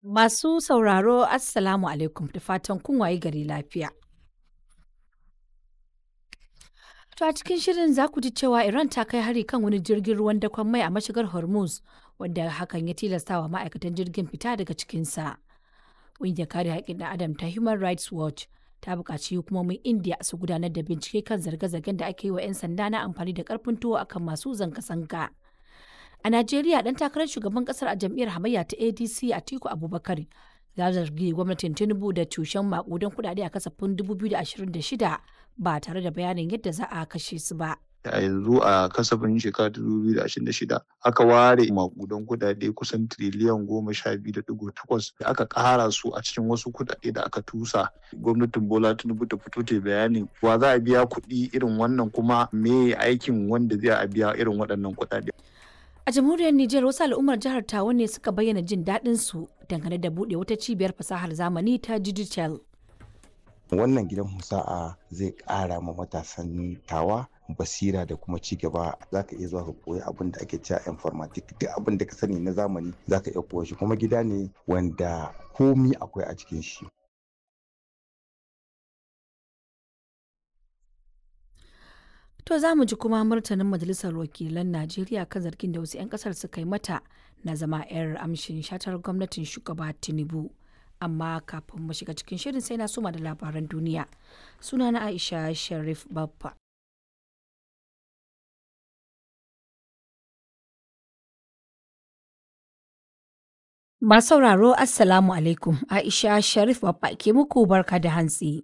Masu sauraro Assalamu alaikum da fatan kun waye gari lafiya. To a cikin shirin za ku ji cewa Iran ta kai hari kan wani jirgin ruwan dakon mai a mashigar Hormuz wanda hakan ya tilastawa ma'aikatan jirgin fita daga cikinsa. Ƙungiyar kare haƙƙin ɗan Adam ta Human Rights Watch ta buƙaci hukumomin India su gudanar da bincike kan zarge-zargen da ake yi wa 'yan sanda na amfani da ƙarfin tuwo akan masu zanga-zanga. A Najeriya ɗan takarar shugaban ƙasar a jam'iyyar hamayya ta ADC Atiku Abubakar ya zargi gwamnatin Tinubu da cushen maƙudan kuɗaɗe a kasafin 2026 ba tare da bayanin yadda za a kashe su ba. A yanzu a kasafin shekara 2026 aka ware makudan kudade kusan tiriliyan 12.8 da aka kara su a cikin wasu kudade da aka tusa. Gwamnatin Bola Tinubu ta fito ta bayanin wa za a biya kuɗi irin wannan kuma me aikin wanda zai a biya irin waɗannan kudade. A jamhuriyar Nijar wasu al'ummar jihar Tawa ne suka bayyana jin daɗin su dangane da buɗe wata cibiyar fasahar zamani ta digital. Wannan gidan musa'a zai ƙara ma matasan Tawa basira da kuma ci gaba. Za ka iya zuwa ka koyi abin da ake cewa informatics, duk abin da ka sani na zamani za ka iya koya shi, kuma gida ne wanda komi akwai a cikin shi. To za mu ji kuma martanin Majalisar Wakilan Najeriya kan zargin da wasu 'yan kasar suka yi mata na zama 'yar amshin shatar gwamnatin shugaba Tinubu. Amma kafin mu shiga cikin shirin sai na soma da labaran duniya. Sunana Aisha Sharif Baffa. Masu sauraro Assalamu alaikum, Aisha Sharif Baffa ke muku barka da hantsi.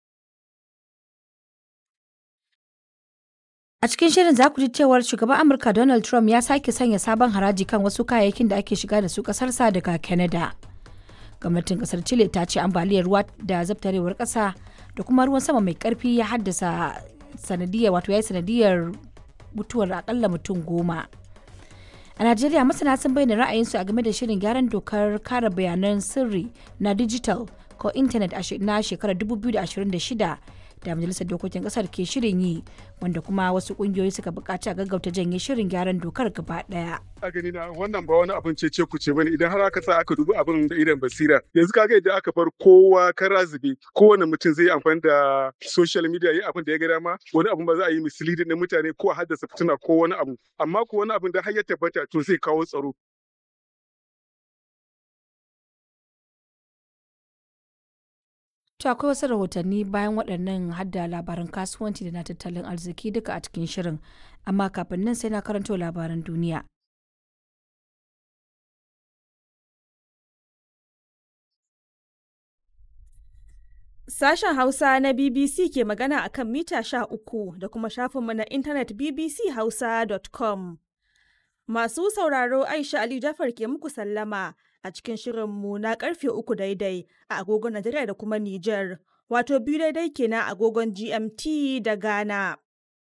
A cikin shirin za ku ji cewar shugaban Amurka Donald Trump ya sake sanya sabon haraji kan wasu kayayyakin da ake shiga da su kasarsa daga Canada. Gwamnatin kasar Chile ta ce ambaliyar ruwa da zabtarewar kasa da kuma ruwan sama mai karfi ya haddasa sanadiyar mutuwar akalla mutum 10. A Najeriya masana sun bayyana ra'ayinsu a game da shirin gyaran dokar kare bayanan sirri na digital ko intanet na shekarar 2026 da majalisar dokokin kasar ke shirin yi, wanda kuma wasu kungiyoyi suka bukaci a gaggauta janye shirin gyaran dokar gaba daya. A gani na wannan ba wani abin cece kuce bane idan har aka sa aka dubi abin da idan basira. Yanzu kaga idan aka bar kowa kara zube, kowane mutum zai amfani da social media yi abin da ya ga dama, wani abin ba za a yi misleading na mutane ko a haddasa fitina ko wani abu, amma ko wani abin da har ya tabbata to zai kawo tsaro. To akwai wasu rahotanni bayan waɗannan hadda labaran kasuwanci da na tattalin arziki duka a cikin shirin, amma kafin nan sai na karanto labaran duniya. Sashen Hausa na BBC ke magana akan mita 13 da kuma shafinmu na intanet bbchausa.com. Masu sauraro Aisha Ali Jafar ke muku sallama a cikin shirinmu na karfe 3 daidai a agogon Najeriya da kuma Nijar, wato 2 daidai kenan agogon GMT da Ghana.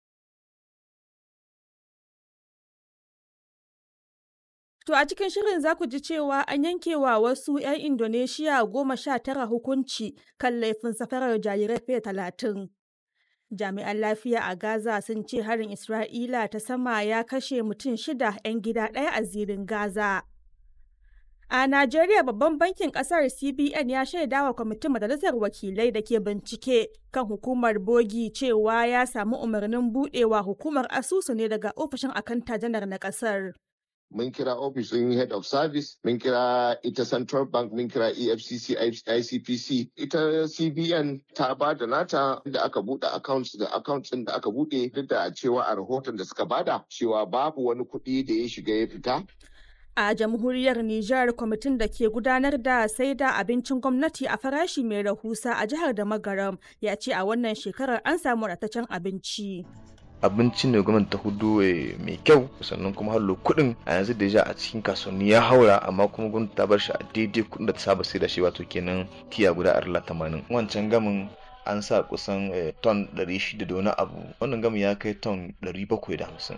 To a cikin shirin za ku ji cewa an yankewa wasu 'yan Indonesia 19 hukunci kan laifin safarar jarirai fiye da 30. Jami'an lafiya a Gaza sun ce harin Isra'ila ta sama ya kashe mutum 6 'yan gida ɗaya a zirin Gaza. A Najeriya babban bankin kasar CBN ya shaidawa kwamitin majalisar wakilai da ke bincike kan hukumar bogi cewa ya samu umarnin budewa hukumar asusu ne daga ofishin akanta janar na kasar. Mun kira ofishin head of service, mun kira ita central bank, mun kira EFCC, ICPC. Ita CBN ta ba da nata da aka bude accounts da accounts da aka bude, duk da cewa a rahoton da suka bada cewa babu wani kuɗi da ya shiga ya fita. A jamhuriyar Nijar, kwamitin da ke gudanar da sai da abincin gwamnati a farashi mai rahusa a jihar da Magaram ya ce a wannan shekarar an samu wadataccen abinci. Abincin da gwamnati ta hudu mai kyau, sannan kuma hallo kuɗin a yanzu da ja a cikin kasuwanni ya haura, amma kuma gwamnati ta bar shi a daidai kuɗin da ta saba sai da shi, wato kenan tiya guda 80. Wancan gamin an sa kusan ton 600 da wani abu, wannan gamin ya kai ton 750.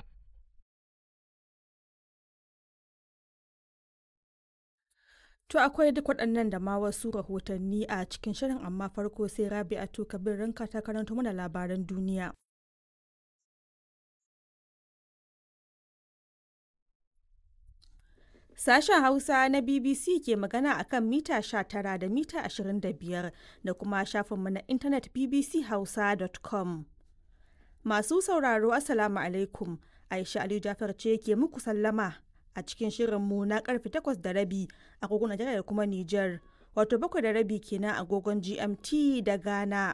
To akwai duk waɗannan da ma wasu rahotanni a cikin shirin, amma farko sai Rabi'atu Kabir Ranka ta karanto mana labaran duniya. Sashen Hausa na BBC ke magana a kan mita 19 da mita 25 da kuma shafinmu na intanet bbchausa.com. Masu sauraro Assalamu alaikum. Aisha Aliyu Jafar ce ke muku sallama a cikin shirinmu na karfe 8:30 agogon Najeriya da kuma Nijar, wato 7:30 kenan agogon GMT da Ghana.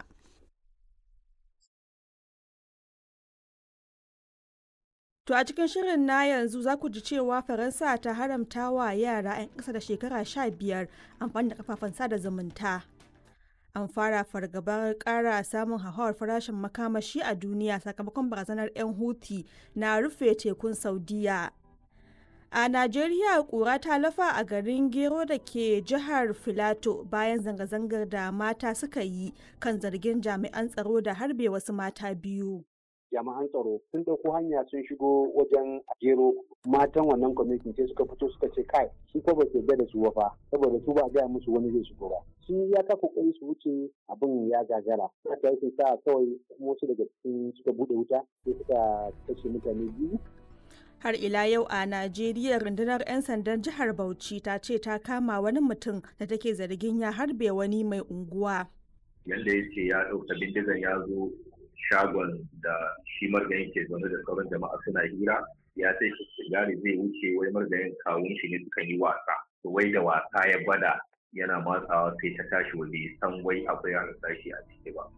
To a cikin shirin na yanzu za ku ji cewa Faransa ta haramta wa yara 'yan ƙasa da shekara 15 amfani da kafafen sada zumunta. An fara fargabar ƙara samun hauhawar farashin makamashi a duniya sakamakon barazanar 'yan Houthi na rufe tekun Saudiya. A Najeriya ƙura ta lafa a garin Gero da ke jihar Filato bayan zanga-zangar da mata suka yi kan zargin jami'an tsaro da harbe wasu mata biyu. Jami'an tsaro sun ɗauko hanya sun shigo wajen Gero, matan wannan kwamitin sai suka fito suka ce kai su fa ba su yarda da su fa saboda su ba a gaya musu wani zai shigo ba. Sun ya ka kokari su wuce abin ya gagara. Haka yake sa kawai kuma wasu daga cikin suka bude wuta sai suka kashe mutane biyu. Har ila yau a Najeriya rundunar 'yan sandan jihar Bauchi ta ce ta kama wani mutum da take zargin ya harbe wani mai unguwa. Yanda yake ya ɗauka bindigan ya zo shagon da shi margayin ke zaune da sauran jama'a suna hira, ya sai sigari zai wuce wai margayin kawun shi ne suka yi wasa. Wai da wasa ya bada yana matsawa sai ta tashi waje san wai akwai harsashi a ciki ba.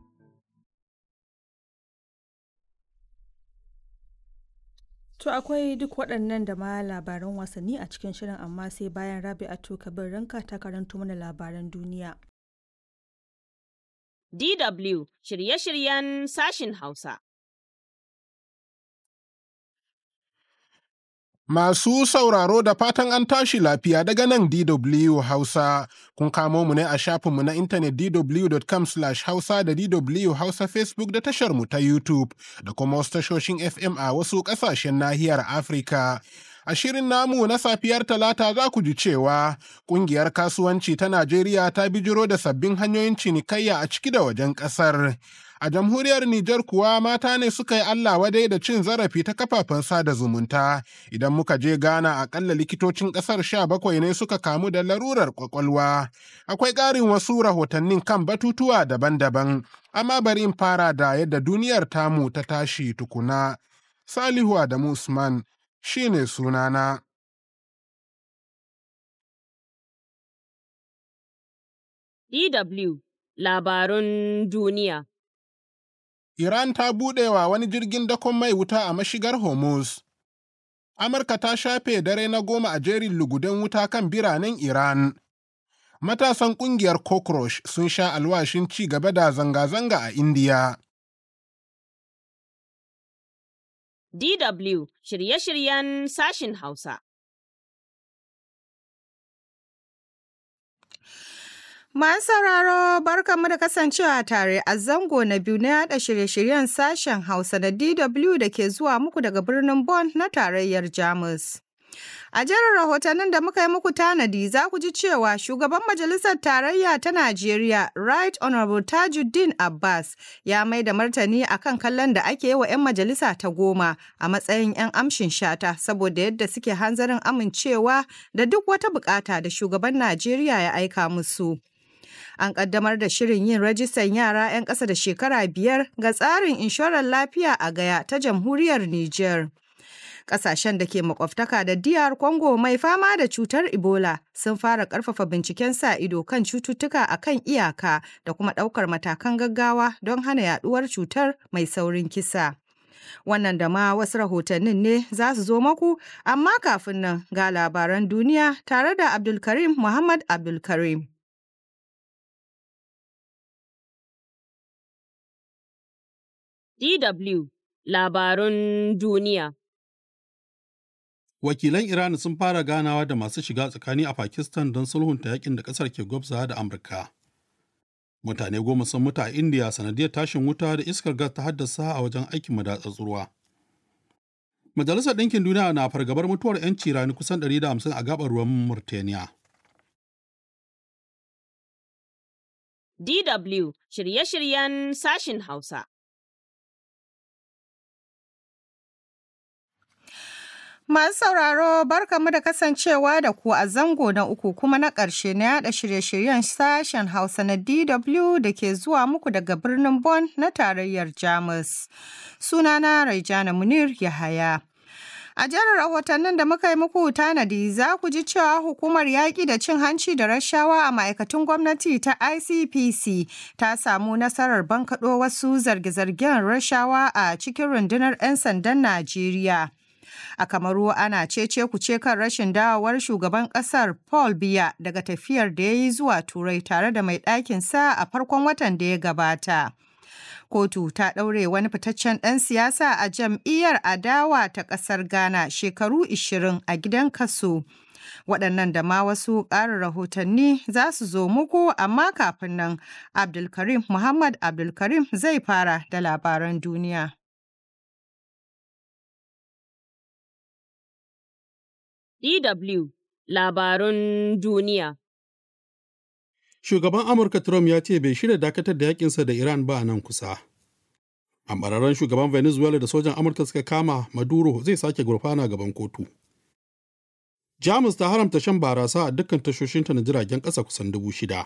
To akwai duk waɗannan da ma labaran wasanni a cikin shirin, amma sai bayan Rabi'atu Kabir Ranka ta karanto mana labaran duniya. DW shirye-shiryen sashin Hausa. Masu sauraro da fatan an tashi lafiya daga nan DW Hausa. Kun kamo mu ne a shafinmu na intanet dw.com/hausa da DW Hausa Facebook da tashar mu ta YouTube da kuma wasu tashoshin FM a wasu ƙasashen nahiyar Afirka. A shirin namu na safiyar Talata za ku ji cewa ƙungiyar kasuwanci ta Najeriya ta bijiro da sabbin hanyoyin cinikayya a ciki da wajen ƙasar. A jamhuriyar Nijar kuwa mata ne suka yi Allah wadai da cin zarafi ta kafafen sada zumunta. Idan muka je Ghana akalla likitocin ƙasar 17 ne suka kamu da larurar ƙwaƙwalwa. Akwai ƙarin wasu rahotannin kan batutuwa daban-daban, amma bari in fara da yadda duniyar tamu ta tashi tukuna. Salihu Adamu Usman shi ne sunana. DW Labarun Duniya. Iran ta buɗewa wani jirgin dakon mai wuta a mashigar Hormuz. Amurka ta shafe dare na 10 a jerin lugudan wuta kan biranen Iran. Matasan ƙungiyar Cockroach sun sha alwashin ci gaba da zanga-zanga a Indiya. DW shirye-shiryen sashin Hausa. Masu sauraro barkanmu da kasancewa tare a zango na biyu na yada shirye-shiryen sashen Hausa da DW da ke zuwa muku daga birnin Bonn na tarayyar Jamus. A jerin rahotannin da muka yi muku tanadi za ku ji cewa shugaban majalisar tarayya ta Najeriya Right Honorable Tajuddin Abbas ya mai da martani akan kallon da ake yi wa 'yan majalisa ta 10 a matsayin 'yan amshin shata saboda yadda suke hanzarin amincewa da duk wata bukata da shugaban Najeriya ya aika musu. An kaddamar da shirin yin rajistan yara 'yan ƙasa da shekara 5 ga tsarin inshorar lafiya a Gaya ta jamhuriyar Nijar. Ƙasashen da ke makwabtaka da DR Congo mai fama da cutar Ebola sun fara ƙarfafa binciken sa ido kan cututtuka a kan iyaka da kuma ɗaukar matakan gaggawa don hana yaɗuwar cutar mai saurin kisa. Wannan da ma wasu rahotannin ne za su zo maku, amma kafin nan ga labaran duniya tare da Abdulkarim Muhammad Abdulkarim. DW Labarun Duniya. Wakilan Iran sun fara ganawa da masu shiga tsakani a Pakistan don sulhunta yakin da ƙasar ke gwabza da Amurka. Mutane 10 sun mutu a Indiya sanadiyar tashin wuta da iskar gas ta haddasa a wajen aikin madatsar ruwa. Majalisar Ɗinkin Duniya na fargabar mutuwar 'yanci rani kusan 150 a gaɓar ruwan Mauritania. DW shirye-shiryen sashin Hausa. Masu sauraro barkamu da kasancewa da ku a zango na uku kuma na ƙarshe na yada shirye-shiryen sashen Hausa na DW da ke zuwa muku daga birnin Bonn na tarayyar Jamus. Sunana Raijana Munir Yahaya. A jerin rahotannin da muka yi muku tanadi za ku ji cewa hukumar yaƙi da cin hanci da rashawa a ma'aikatun gwamnati ta ICPC ta samu nasarar bankaɗo wasu zarge-zargen rashawa a cikin rundunar 'yan sandan Najeriya. A Kamaru ana cece kuce kan rashin dawowar shugaban ƙasar Paul Biya daga tafiyar da ya yi zuwa Turai tare da mai ɗakinsa a farkon watan da ya gabata. Kotu ta ɗaure wani fitaccen ɗan siyasa a jam'iyyar adawa ta ƙasar Ghana shekaru 20 a gidan kaso. Waɗannan da ma wasu ƙarin rahotanni za su zo muku, amma kafin nan Muhammad Abdulkarim zai fara da labaran duniya. DW Labarun Duniya. Shugaban Amurka Trump ya ce bai shirya dakatar da yakinsa da Iran ba a nan kusa. Ambararren shugaban Venezuela da sojan Amurka suka kama Maduro zai sake gurfana gaban kotu. Jamus ta haramta shan barasa a dukkan tashoshinta na jiragen ƙasa kusan 6,000.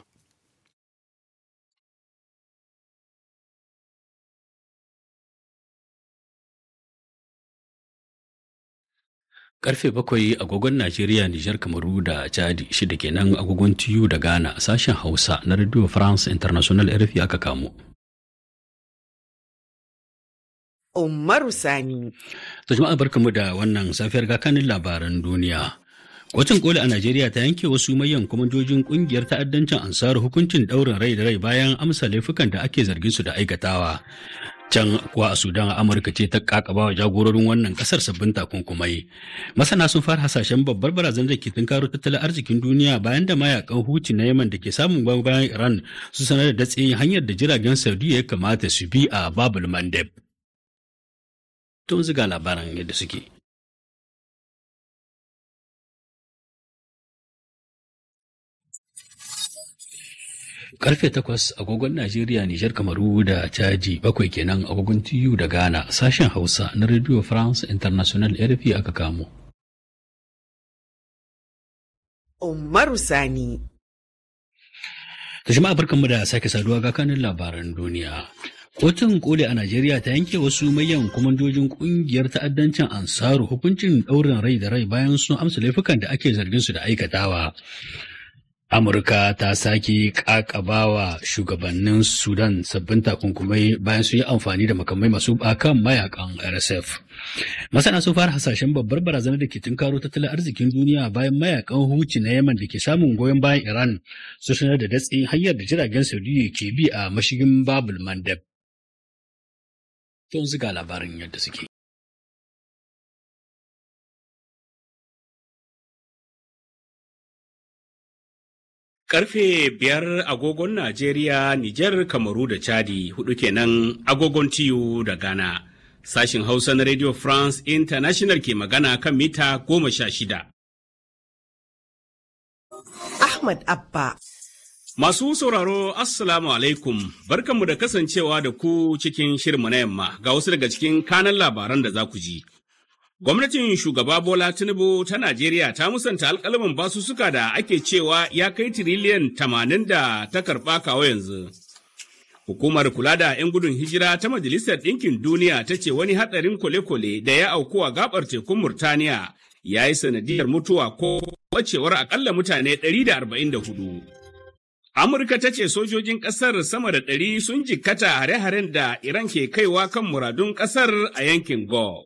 Karfe 7 agogon Najeriya, Nijar, Kamaru da Chadi, 6 kenan agogon TU da Ghana, sashen Hausa na Radio France International RFI aka kamo. Umaru Sani. To jama'a barkamu da wannan safiyar gakanin labaran duniya. Kotun koli a Najeriya ta yanke wasu manyan kwamandojin kungiyar ta'addancin Ansaru hukuncin ɗaurin rai da rai bayan amsa laifukan da ake zargin su da aikatawa. Can kuwa a Sudan, Amurka ce ta kakaba wa jagororin wannan kasar sabbin takunkumai. Masana sun fara hasashen babbar barazanar da ke tunkaro tattalin arzikin duniya bayan da mayakan Houthi na Yemen da ke samun bayan Iran su sanar da datse hanyar da jiragen Saudiya ya kamata su bi a Babul Mandeb. Tun ziga labaran yadda suke. Karfe 8 agogon Najeriya, Nijar, Kamaru da Chadi, 7 kenan agogon TU da Ghana, sashen Hausa na Radio France International RFI aka kamo. Umaru Sani. Da jama'a barkanmu da sake saduwa ga kanin labaran duniya. Kotun koli a Najeriya ta yanke wasu manyan kwamandojin kungiyar ta'addancin Ansaru hukuncin ɗaurin rai da rai bayan sun amsa laifukan da ake zargin su da aikatawa. Amurka ta sake ƙaƙabawa shugabannin Sudan sabbin takunkumai bayan sun yi amfani da makamai masu bakan mayakan RSF. Masana sun fara hasashen babbar barazanar da ke tunkaro tattalin arzikin duniya bayan mayakan Houthi na Yemen da ke samun goyon bayan Iran su sanar da datse hanyar da jiragen Saudiya ke bi a mashigin Babul Mandeb. Tun ziga labarin yadda suke. Karfe 5 agogon Najeriya, Nijar, Kamaru da Chadi, 4 kenan agogon TU da Ghana. Sashin Hausa na Radio France International ke magana kan mita 16. Ahmad Abba. Masu sauraro, Assalamu alaikum, barkanmu da kasancewa da ku cikin shirinmu na yamma ga wasu daga cikin kanan labaran da za ku ji. Gwamnatin shugaba Bola Tinubu ta Najeriya ta musanta alƙalamin basussuka da ake cewa ya kai tiriliyan 80 da ta karɓa kawo yanzu. Hukumar kula da 'yan gudun hijira ta Majalisar Ɗinkin Duniya ta ce wani haɗarin kwale-kwale da ya auku a gaɓar tekun Murtaniya ya yi sanadiyar mutuwa ko wacewar aƙalla mutane 144. Amurka ta ce sojojin ƙasar sama da 100 sun jikkata hare-haren da Iran ke kaiwa kan muradun ƙasar a yankin Gulf.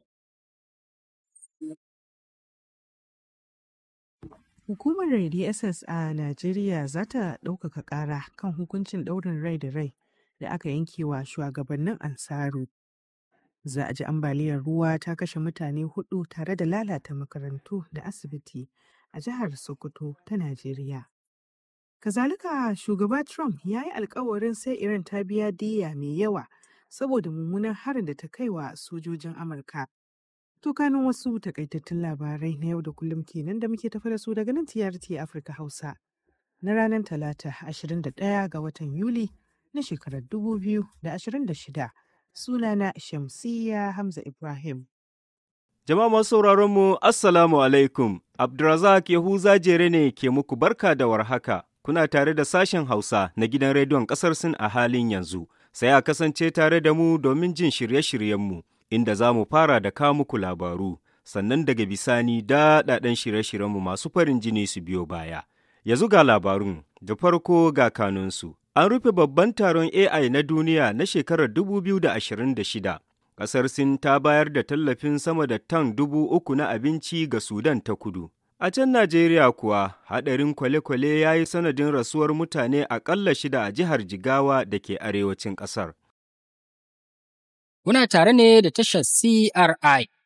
Hukumar DSS a Najeriya za ta ɗaukaka ƙara kan hukuncin ɗaurin rai da rai da aka yanke wa shugabannin Ansaru. Za a ji ambaliyar ruwa ta kashe mutane 4 tare da lalata makarantu da asibiti a jihar Sokoto ta Najeriya. Kazalika, shugaba Trump ya yi alkawarin sai Iran ta biya diyya mai yawa saboda mummunan harin da ta kai wa sojojin Amurka. To kanin wasu takaitattun labarai na yau da kullum kenan da muke tafi da su daga nan TRT Afirka Hausa na ranar Talata 21 ga watan Yuli na shekarar 2026. Sunana Shamsiyya Hamza Ibrahim. Jama'a masu sauraron mu Assalamu alaikum. Abdulrazak Yahuza Jere ne ke muku barka da warhaka. Kuna tare da sashen Hausa na gidan rediyon ƙasar Sin a halin yanzu. Sai a kasance tare da mu domin jin shirye-shiryenmu, inda za mu fara da kawo muku labaru, sannan daga bisani daɗaɗɗen shirye-shiryenmu masu farin jini su biyo baya. Yanzu ga labarun, da farko ga kanunsu. An rufe babban taron AI na duniya na shekarar 2026. Ƙasar Sin ta bayar da tallafin sama da tan 3,000 na abinci ga Sudan ta kudu. A can Najeriya kuwa, haɗarin kwale-kwale ya yi sanadin rasuwar mutane aƙalla 6 a jihar Jigawa da ke arewacin ƙasar. Kuna tare ne da tashar CRI